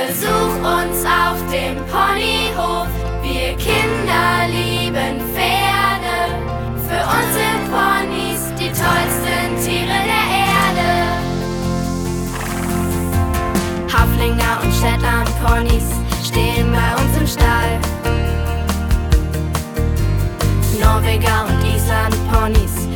Besuch uns auf dem Ponyhof. Wir Kinder lieben Pferde. Für uns sind Ponys die tollsten Tiere der Erde. Haflinger und Shetland-Ponys stehen bei uns im Stall. Norweger und Island-Ponys